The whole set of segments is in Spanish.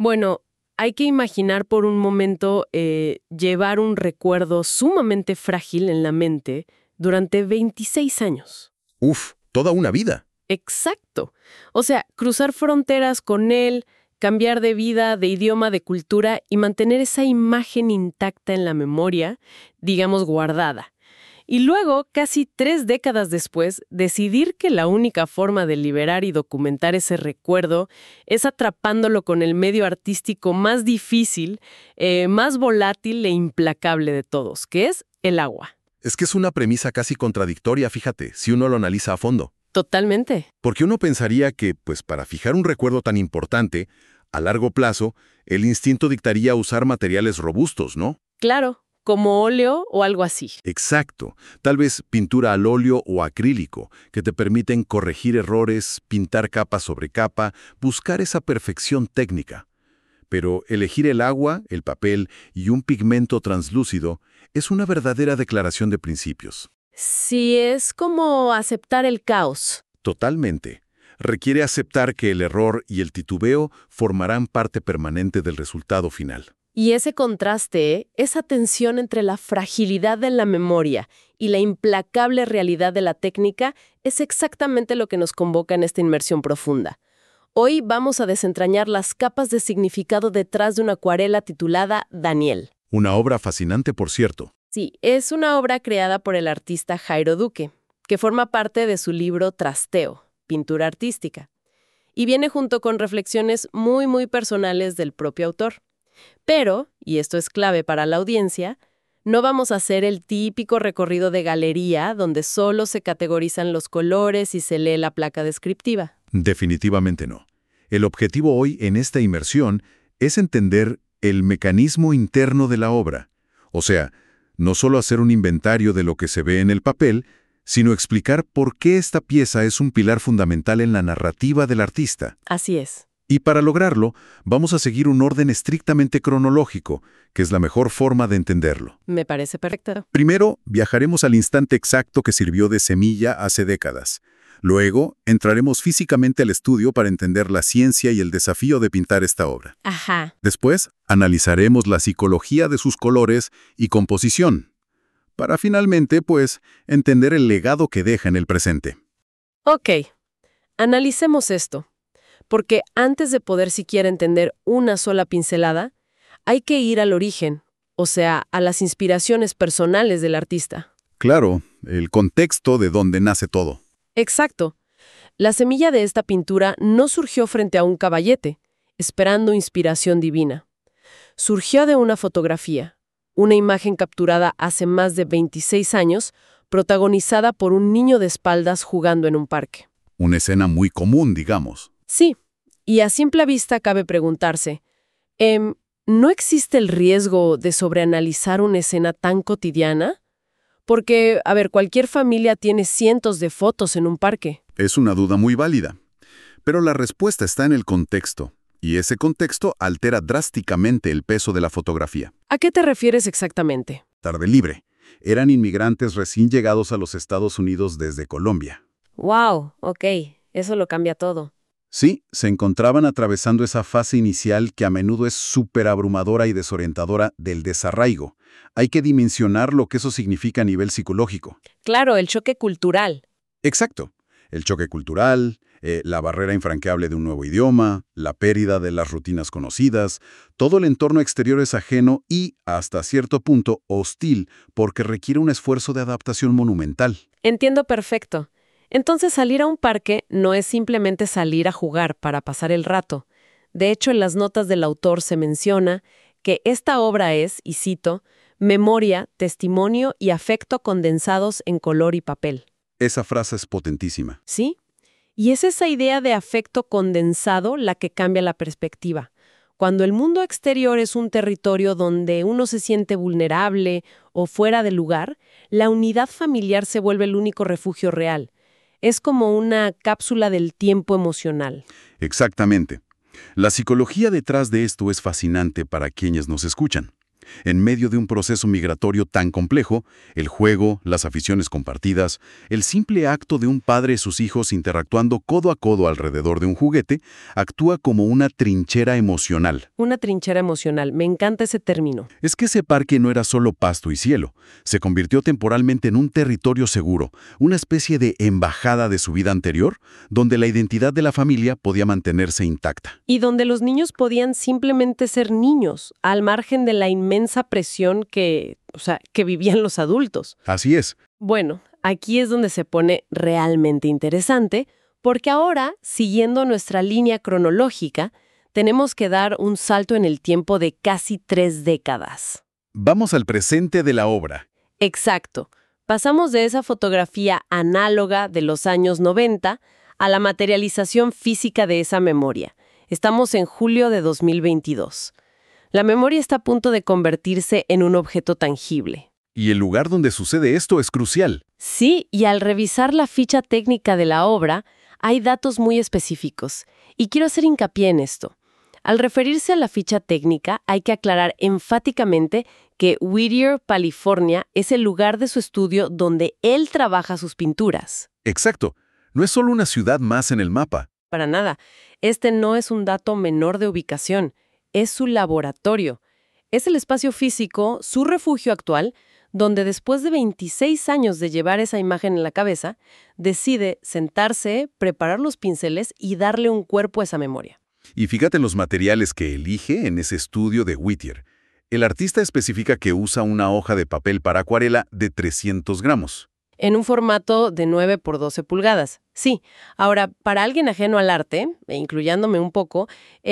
Bueno, hay que imaginar por un momento llevar un recuerdo sumamente frágil en la mente durante 26 años. Uf, toda una vida. Exacto. O sea, cruzar fronteras con él, cambiar de vida, de idioma, de cultura y mantener esa imagen intacta en la memoria, digamos guardada. Y luego, casi 3 décadas después, decidir que la única forma de liberar y documentar ese recuerdo es atrapándolo con el medio artístico más difícil, más volátil e implacable de todos, que es el agua. Es que es una premisa casi contradictoria, fíjate, si uno lo analiza a fondo. Totalmente. Porque uno pensaría que, pues para fijar un recuerdo tan importante, a largo plazo, el instinto dictaría usar materiales robustos, ¿no? Claro, como óleo o algo así. Exacto. Tal vez pintura al óleo o acrílico, que te permiten corregir errores, pintar capa sobre capa, buscar esa perfección técnica. Pero elegir el agua, el papel y un pigmento translúcido es una verdadera declaración de principios. Sí, es como aceptar el caos. Totalmente. Requiere aceptar que el error y el titubeo formarán parte permanente del resultado final. Y ese contraste, esa tensión entre la fragilidad de la memoria y la implacable realidad de la técnica, es exactamente lo que nos convoca en esta inmersión profunda. Hoy vamos a desentrañar las capas de significado detrás de una acuarela titulada Daniel. Una obra fascinante, por cierto. Sí, es una obra creada por el artista Jairo Duque, que forma parte de su libro Trasteo, Pintura Artística, y viene junto con reflexiones muy personales del propio autor. Pero, y esto es clave para la audiencia, no vamos a hacer el típico recorrido de galería donde solo se categorizan los colores y se lee la placa descriptiva. Definitivamente no. El objetivo hoy en esta inmersión es entender el mecanismo interno de la obra. O sea, no solo hacer un inventario de lo que se ve en el papel, sino explicar por qué esta pieza es un pilar fundamental en la narrativa del artista. Así es. Y para lograrlo, vamos a seguir un orden estrictamente cronológico, que es la mejor forma de entenderlo. Me parece perfecto. Primero, viajaremos al instante exacto que sirvió de semilla hace décadas. Luego, entraremos físicamente al estudio para entender la ciencia y el desafío de pintar esta obra. Ajá. Después, analizaremos la psicología de sus colores y composición, para finalmente, pues, entender el legado que deja en el presente. Ok, analicemos esto. Porque antes de poder siquiera entender una sola pincelada, hay que ir al origen, o sea, a las inspiraciones personales del artista. Claro, el contexto de donde nace todo. Exacto. La semilla de esta pintura no surgió frente a un caballete, esperando inspiración divina. Surgió de una fotografía, una imagen capturada hace más de 26 años, protagonizada por un niño de espaldas jugando en un parque. Una escena muy común, digamos. Sí, y a simple vista cabe preguntarse, ¿no existe el riesgo de sobreanalizar una escena tan cotidiana? Porque, a ver, cualquier familia tiene cientos de fotos en un parque. Es una duda muy válida. Pero la respuesta está en el contexto, y ese contexto altera drásticamente el peso de la fotografía. ¿A qué te refieres exactamente? Tarde libre. Eran inmigrantes recién llegados a los Estados Unidos desde Colombia. Wow, ok, eso lo cambia todo. Sí, se encontraban atravesando esa fase inicial que a menudo es súper abrumadora y desorientadora del desarraigo. Hay que dimensionar lo que eso significa a nivel psicológico. Claro, el choque cultural. Exacto. El choque cultural, la barrera infranqueable de un nuevo idioma, la pérdida de las rutinas conocidas, todo el entorno exterior es ajeno y, hasta cierto punto, hostil, porque requiere un esfuerzo de adaptación monumental. Entiendo perfecto. Entonces salir a un parque no es simplemente salir a jugar para pasar el rato. De hecho, en las notas del autor se menciona que esta obra es, y cito, memoria, testimonio y afecto condensados en color y papel. Esa frase es potentísima. ¿Sí? Y es esa idea de afecto condensado la que cambia la perspectiva. Cuando el mundo exterior es un territorio donde uno se siente vulnerable o fuera de lugar, la unidad familiar se vuelve el único refugio real. Es como una cápsula del tiempo emocional. Exactamente. La psicología detrás de esto es fascinante para quienes nos escuchan. En medio de un proceso migratorio tan complejo, el juego, las aficiones compartidas, el simple acto de un padre y sus hijos interactuando codo a codo alrededor de un juguete, actúa como una trinchera emocional. Una trinchera emocional, me encanta ese término. Es que ese parque no era solo pasto y cielo, se convirtió temporalmente en un territorio seguro, una especie de embajada de su vida anterior, donde la identidad de la familia podía mantenerse intacta. Y donde los niños podían simplemente ser niños, al margen de la inmensa presión que vivían los adultos. Así es. Bueno, aquí es donde se pone realmente interesante, porque ahora, siguiendo nuestra línea cronológica, tenemos que dar un salto en el tiempo de casi 3 décadas. Vamos al presente de la obra. Exacto. Pasamos de esa fotografía análoga de los años 90 a la materialización física de esa memoria. Estamos en julio de 2022. La memoria está a punto de convertirse en un objeto tangible. Y el lugar donde sucede esto es crucial. Sí, y al revisar la ficha técnica de la obra, hay datos muy específicos. Y quiero hacer hincapié en esto. Al referirse a la ficha técnica, hay que aclarar enfáticamente que Whittier, California, es el lugar de su estudio donde él trabaja sus pinturas. Exacto. No es solo una ciudad más en el mapa. Para nada. Este no es un dato menor de ubicación. Es su laboratorio. Es el espacio físico, su refugio actual, donde después de 26 años de llevar esa imagen en la cabeza, decide sentarse, preparar los pinceles y darle un cuerpo a esa memoria. Y fíjate en los materiales que elige en ese estudio de Whittier. El artista especifica que usa una hoja de papel para acuarela de 300 gramos. En un formato de 9 por 12 pulgadas. Sí. Ahora, para alguien ajeno al arte, incluyéndome un poco,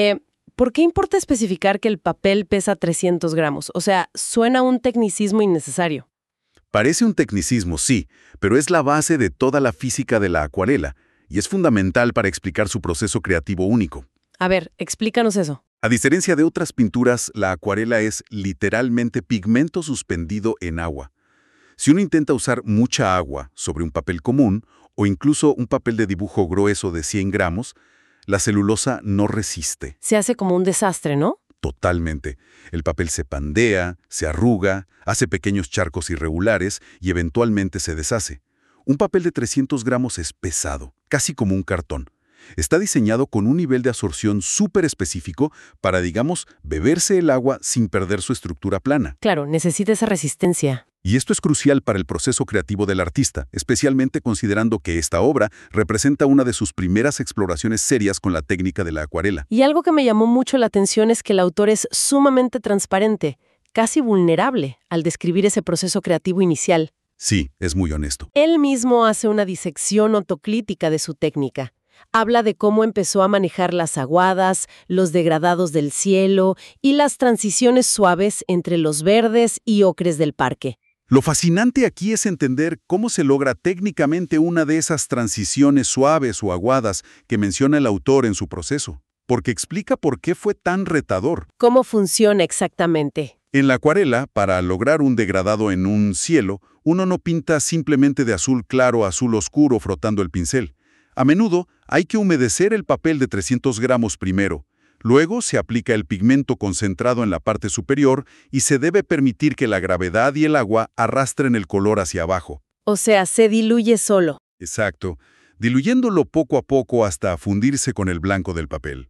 ¿por qué importa especificar que el papel pesa 300 gramos? O sea, suena un tecnicismo innecesario. Parece un tecnicismo, sí, pero es la base de toda la física de la acuarela y es fundamental para explicar su proceso creativo único. A ver, explícanos eso. A diferencia de otras pinturas, la acuarela es literalmente pigmento suspendido en agua. Si uno intenta usar mucha agua sobre un papel común o incluso un papel de dibujo grueso de 100 gramos, la celulosa no resiste. Se hace como un desastre, ¿no? Totalmente. El papel se pandea, se arruga, hace pequeños charcos irregulares y eventualmente se deshace. Un papel de 300 gramos es pesado, casi como un cartón. Está diseñado con un nivel de absorción súper específico para, digamos, beberse el agua sin perder su estructura plana. Claro, necesita esa resistencia. Y esto es crucial para el proceso creativo del artista, especialmente considerando que esta obra representa una de sus primeras exploraciones serias con la técnica de la acuarela. Y algo que me llamó mucho la atención es que el autor es sumamente transparente, casi vulnerable, al describir ese proceso creativo inicial. Sí, es muy honesto. Él mismo hace una disección autocrítica de su técnica. Habla de cómo empezó a manejar las aguadas, los degradados del cielo y las transiciones suaves entre los verdes y ocres del parque. Lo fascinante aquí es entender cómo se logra técnicamente una de esas transiciones suaves o aguadas que menciona el autor en su proceso, porque explica por qué fue tan retador. ¿Cómo funciona exactamente? En la acuarela, para lograr un degradado en un cielo, uno no pinta simplemente de azul claro a azul oscuro frotando el pincel. A menudo hay que humedecer el papel de 300 gramos primero. Luego se aplica el pigmento concentrado en la parte superior y se debe permitir que la gravedad y el agua arrastren el color hacia abajo. O sea, se diluye solo. Exacto, diluyéndolo poco a poco hasta fundirse con el blanco del papel.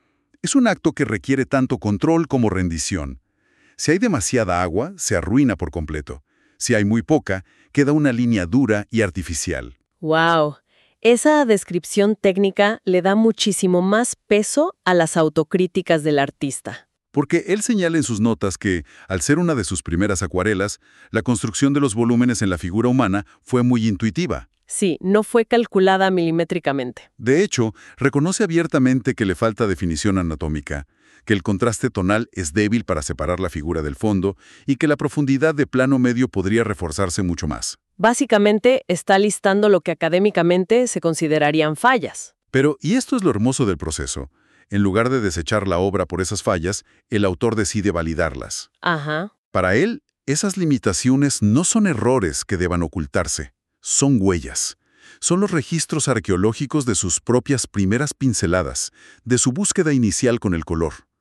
Es un acto que requiere tanto control como rendición. Si hay demasiada agua, se arruina por completo. Si hay muy poca, queda una línea dura y artificial. ¡Wow! Esa descripción técnica le da muchísimo más peso a las autocríticas del artista. Porque él señala en sus notas que, al ser una de sus primeras acuarelas, la construcción de los volúmenes en la figura humana fue muy intuitiva. Sí, no fue calculada milimétricamente. De hecho, reconoce abiertamente que le falta definición anatómica, que el contraste tonal es débil para separar la figura del fondo y que la profundidad de plano medio podría reforzarse mucho más. Básicamente, está listando lo que académicamente se considerarían fallas. Pero, y esto es lo hermoso del proceso, en lugar de desechar la obra por esas fallas, el autor decide validarlas. Ajá. Para él, esas limitaciones no son errores que deban ocultarse, son huellas. Son los registros arqueológicos de sus propias primeras pinceladas, de su búsqueda inicial con el color.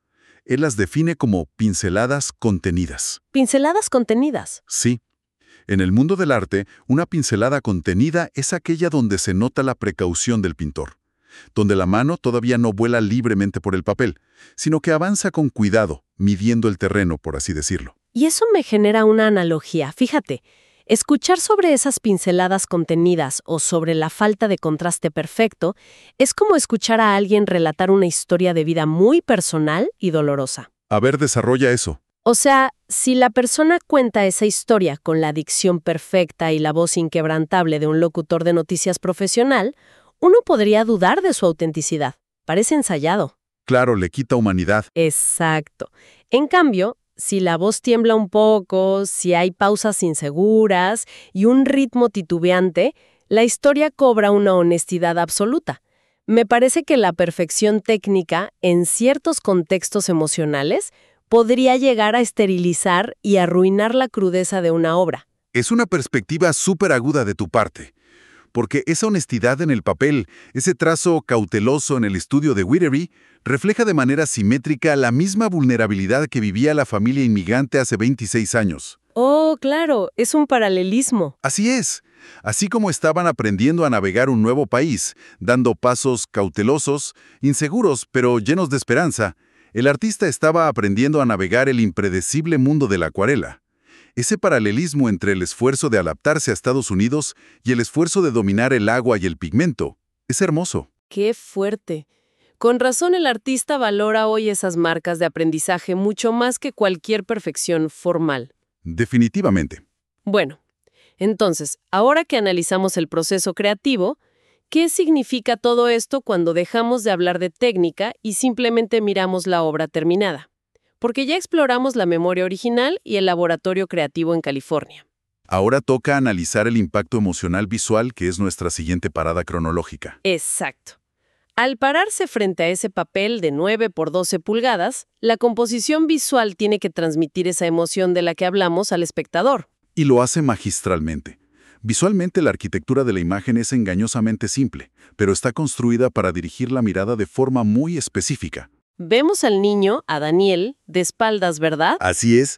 Él las define como pinceladas contenidas. Pinceladas contenidas. Sí. En el mundo del arte, una pincelada contenida es aquella donde se nota la precaución del pintor, donde la mano todavía no vuela libremente por el papel, sino que avanza con cuidado, midiendo el terreno, por así decirlo. Y eso me genera una analogía. Fíjate, escuchar sobre esas pinceladas contenidas o sobre la falta de contraste perfecto es como escuchar a alguien relatar una historia de vida muy personal y dolorosa. A ver, desarrolla eso. O sea, si la persona cuenta esa historia con la dicción perfecta y la voz inquebrantable de un locutor de noticias profesional, uno podría dudar de su autenticidad. Parece ensayado. Claro, le quita humanidad. Exacto. En cambio, si la voz tiembla un poco, si hay pausas inseguras y un ritmo titubeante, la historia cobra una honestidad absoluta. Me parece que la perfección técnica, en ciertos contextos emocionales, podría llegar a esterilizar y arruinar la crudeza de una obra. Es una perspectiva súper aguda de tu parte, porque esa honestidad en el papel, ese trazo cauteloso en el estudio de Wittery, refleja de manera simétrica la misma vulnerabilidad que vivía la familia inmigrante hace 26 años. Oh, claro, es un paralelismo. Así es. Así como estaban aprendiendo a navegar un nuevo país, dando pasos cautelosos, inseguros, pero llenos de esperanza, el artista estaba aprendiendo a navegar el impredecible mundo de la acuarela. Ese paralelismo entre el esfuerzo de adaptarse a Estados Unidos y el esfuerzo de dominar el agua y el pigmento es hermoso. ¡Qué fuerte! Con razón el artista valora hoy esas marcas de aprendizaje mucho más que cualquier perfección formal. Definitivamente. Bueno, entonces, ahora que analizamos el proceso creativo, ¿qué significa todo esto cuando dejamos de hablar de técnica y simplemente miramos la obra terminada? Porque ya exploramos la memoria original y el laboratorio creativo en California. Ahora toca analizar el impacto emocional visual, que es nuestra siguiente parada cronológica. Exacto. Al pararse frente a ese papel de 9 por 12 pulgadas, la composición visual tiene que transmitir esa emoción de la que hablamos al espectador. Y lo hace magistralmente. Visualmente la arquitectura de la imagen es engañosamente simple, pero está construida para dirigir la mirada de forma muy específica. Vemos al niño, a Daniel, de espaldas, ¿verdad? Así es.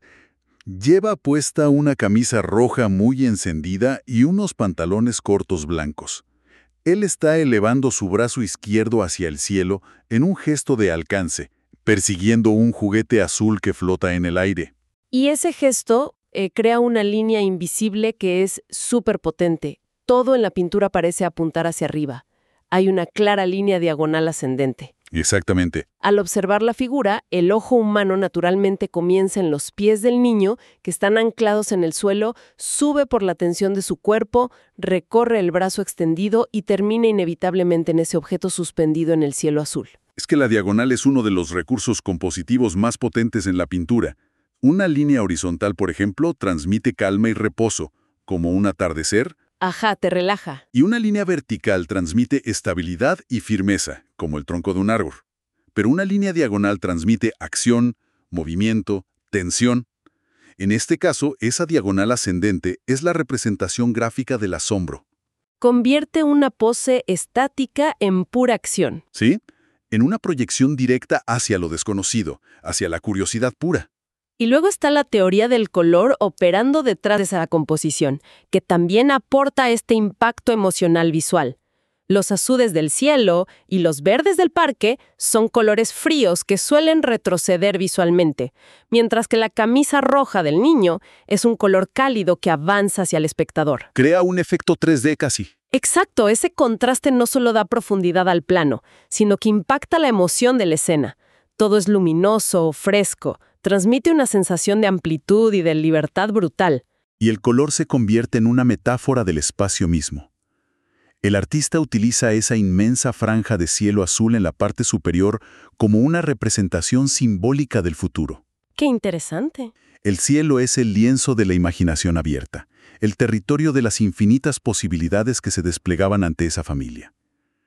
Lleva puesta una camisa roja muy encendida y unos pantalones cortos blancos. Él está elevando su brazo izquierdo hacia el cielo en un gesto de alcance, persiguiendo un juguete azul que flota en el aire. Y ese gesto crea una línea invisible que es súper potente. Todo en la pintura parece apuntar hacia arriba. Hay una clara línea diagonal ascendente. Exactamente. Al observar la figura, el ojo humano naturalmente comienza en los pies del niño, que están anclados en el suelo, sube por la tensión de su cuerpo, recorre el brazo extendido y termina inevitablemente en ese objeto suspendido en el cielo azul. Es que la diagonal es uno de los recursos compositivos más potentes en la pintura. Una línea horizontal, por ejemplo, transmite calma y reposo, como un atardecer. Ajá, te relaja. Y una línea vertical transmite estabilidad y firmeza, como el tronco de un árbol. Pero una línea diagonal transmite acción, movimiento, tensión. En este caso, esa diagonal ascendente es la representación gráfica del asombro. Convierte una pose estática en pura acción. ¿Sí? En una proyección directa hacia lo desconocido, hacia la curiosidad pura. Y luego está la teoría del color operando detrás de esa composición, que también aporta este impacto emocional visual. Los azules del cielo y los verdes del parque son colores fríos que suelen retroceder visualmente, mientras que la camisa roja del niño es un color cálido que avanza hacia el espectador. Crea un efecto 3D casi. Exacto, ese contraste no solo da profundidad al plano, sino que impacta la emoción de la escena. Todo es luminoso, fresco, transmite una sensación de amplitud y de libertad brutal. Y el color se convierte en una metáfora del espacio mismo. El artista utiliza esa inmensa franja de cielo azul en la parte superior como una representación simbólica del futuro. ¡Qué interesante! El cielo es el lienzo de la imaginación abierta, el territorio de las infinitas posibilidades que se desplegaban ante esa familia.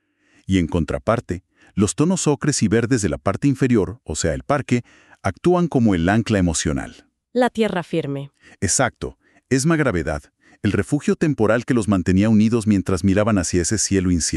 Y en contraparte, los tonos ocres y verdes de la parte inferior, o sea, el parque, actúan como el ancla emocional. La tierra firme. Exacto, es gravedad, el refugio temporal que los mantenía unidos mientras miraban hacia ese cielo incierto.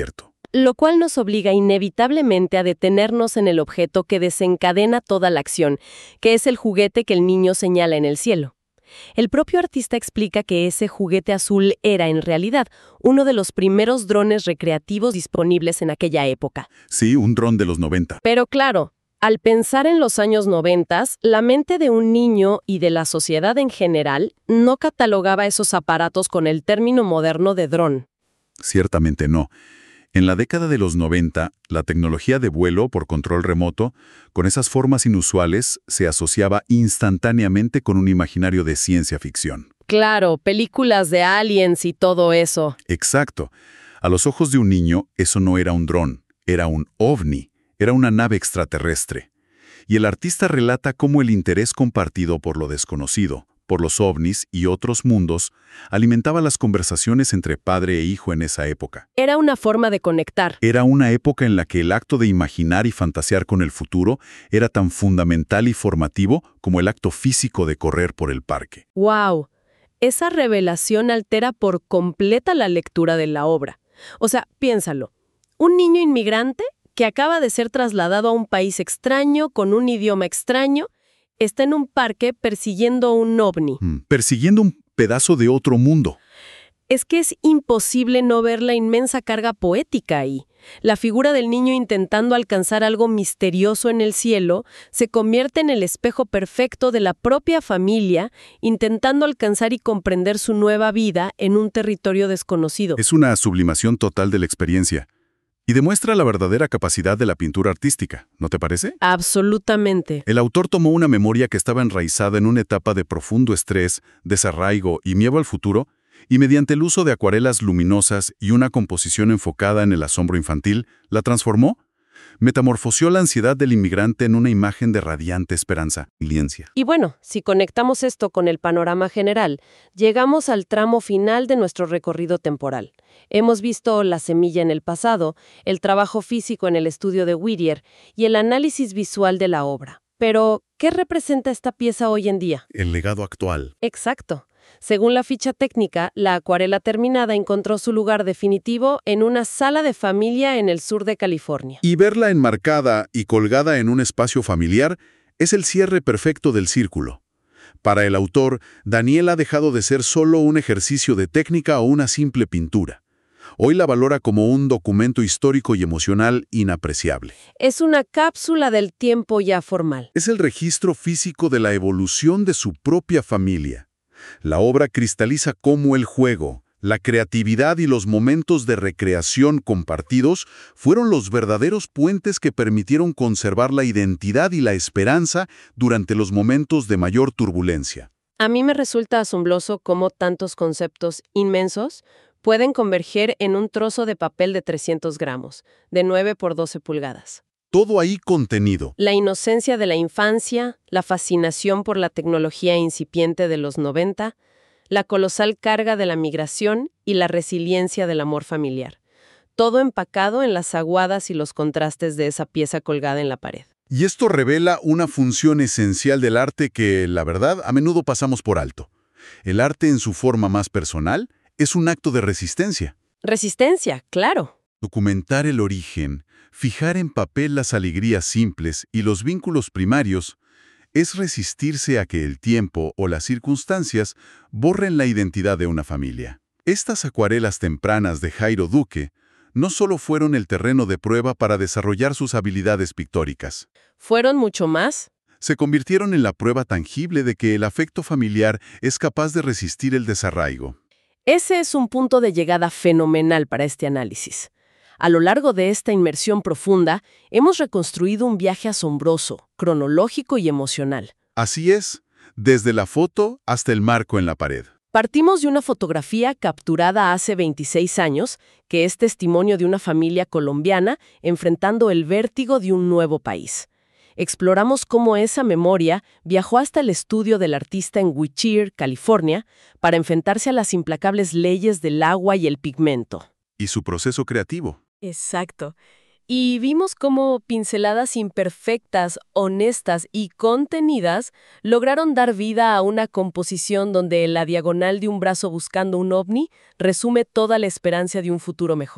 Lo cual nos obliga inevitablemente a detenernos en el objeto que desencadena toda la acción, que es el juguete que el niño señala en el cielo. El propio artista explica que ese juguete azul era, en realidad, uno de los primeros drones recreativos disponibles en aquella época. Sí, un dron de los 90. Pero claro, al pensar en los años 90, la mente de un niño y de la sociedad en general no catalogaba esos aparatos con el término moderno de dron. Ciertamente no. En la década de los 90, la tecnología de vuelo por control remoto, con esas formas inusuales, se asociaba instantáneamente con un imaginario de ciencia ficción. Claro, películas de aliens y todo eso. Exacto. A los ojos de un niño, eso no era un dron, era un ovni, era una nave extraterrestre. Y el artista relata cómo el interés compartido por lo desconocido, por los ovnis y otros mundos, alimentaba las conversaciones entre padre e hijo en esa época. Era una forma de conectar. Era una época en la que el acto de imaginar y fantasear con el futuro era tan fundamental y formativo como el acto físico de correr por el parque. ¡Wow! Esa revelación altera por completa la lectura de la obra. O sea, piénsalo. Un niño inmigrante que acaba de ser trasladado a un país extraño, con un idioma extraño, está en un parque persiguiendo un ovni. Persiguiendo un pedazo de otro mundo. Es que es imposible no ver la inmensa carga poética ahí. La figura del niño intentando alcanzar algo misterioso en el cielo se convierte en el espejo perfecto de la propia familia, intentando alcanzar y comprender su nueva vida en un territorio desconocido. Es una sublimación total de la experiencia. Y demuestra la verdadera capacidad de la pintura artística, ¿no te parece? Absolutamente. El autor tomó una memoria que estaba enraizada en una etapa de profundo estrés, desarraigo y miedo al futuro, y mediante el uso de acuarelas luminosas y una composición enfocada en el asombro infantil, la transformó. Metamorfoseó la ansiedad del inmigrante en una imagen de radiante esperanza y resiliencia. Y bueno, si conectamos esto con el panorama general, llegamos al tramo final de nuestro recorrido temporal. Hemos visto la semilla en el pasado, el trabajo físico en el estudio de Whittier y el análisis visual de la obra. Pero, ¿qué representa esta pieza hoy en día? El legado actual. Exacto. Según la ficha técnica, la acuarela terminada encontró su lugar definitivo en una sala de familia en el sur de California. Y verla enmarcada y colgada en un espacio familiar es el cierre perfecto del círculo. Para el autor, Daniel ha dejado de ser solo un ejercicio de técnica o una simple pintura. Hoy la valora como un documento histórico y emocional inapreciable. Es una cápsula del tiempo ya formal. Es el registro físico de la evolución de su propia familia. La obra cristaliza cómo el juego, la creatividad y los momentos de recreación compartidos fueron los verdaderos puentes que permitieron conservar la identidad y la esperanza durante los momentos de mayor turbulencia. A mí me resulta asombroso cómo tantos conceptos inmensos pueden converger en un trozo de papel de 300 gramos, de 9 por 12 pulgadas. Todo ahí contenido. La inocencia de la infancia, la fascinación por la tecnología incipiente de los 90, la colosal carga de la migración y la resiliencia del amor familiar. Todo empacado en las aguadas y los contrastes de esa pieza colgada en la pared. Y esto revela una función esencial del arte que, la verdad, a menudo pasamos por alto. El arte en su forma más personal es un acto de resistencia. Resistencia, claro. Documentar el origen, fijar en papel las alegrías simples y los vínculos primarios, es resistirse a que el tiempo o las circunstancias borren la identidad de una familia. Estas acuarelas tempranas de Jairo Duque no solo fueron el terreno de prueba para desarrollar sus habilidades pictóricas. ¿Fueron mucho más? Se convirtieron en la prueba tangible de que el afecto familiar es capaz de resistir el desarraigo. Ese es un punto de llegada fenomenal para este análisis. A lo largo de esta inmersión profunda, hemos reconstruido un viaje asombroso, cronológico y emocional. Así es, desde la foto hasta el marco en la pared. Partimos de una fotografía capturada hace 26 años, que es testimonio de una familia colombiana enfrentando el vértigo de un nuevo país. Exploramos cómo esa memoria viajó hasta el estudio del artista en Whittier, California, para enfrentarse a las implacables leyes del agua y el pigmento. Y su proceso creativo. Exacto. Y vimos cómo pinceladas imperfectas, honestas y contenidas lograron dar vida a una composición donde la diagonal de un brazo buscando un ovni resume toda la esperanza de un futuro mejor.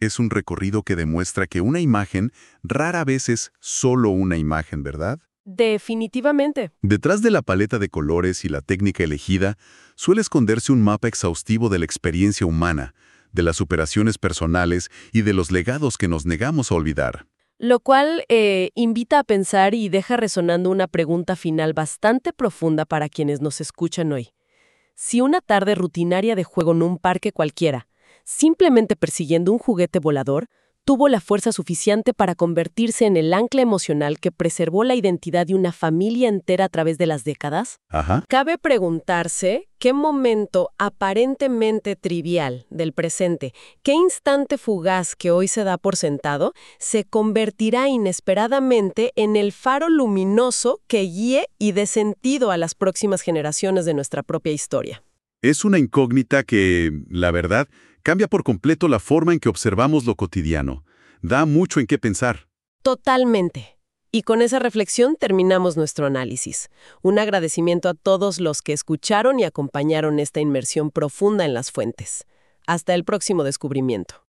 Es un recorrido que demuestra que una imagen rara vez es solo una imagen, ¿verdad? Definitivamente. Detrás de la paleta de colores y la técnica elegida, suele esconderse un mapa exhaustivo de la experiencia humana, de las superaciones personales y de los legados que nos negamos a olvidar. Lo cual invita a pensar y deja resonando una pregunta final bastante profunda para quienes nos escuchan hoy. Si una tarde rutinaria de juego en un parque cualquiera, simplemente persiguiendo un juguete volador, tuvo la fuerza suficiente para convertirse en el ancla emocional que preservó la identidad de una familia entera a través de las décadas, Ajá. cabe preguntarse qué momento aparentemente trivial del presente, qué instante fugaz que hoy se da por sentado, se convertirá inesperadamente en el faro luminoso que guíe y dé sentido a las próximas generaciones de nuestra propia historia. Es una incógnita que, la verdad, cambia por completo la forma en que observamos lo cotidiano. Da mucho en qué pensar. Totalmente. Y con esa reflexión terminamos nuestro análisis. Un agradecimiento a todos los que escucharon y acompañaron esta inmersión profunda en las fuentes. Hasta el próximo descubrimiento.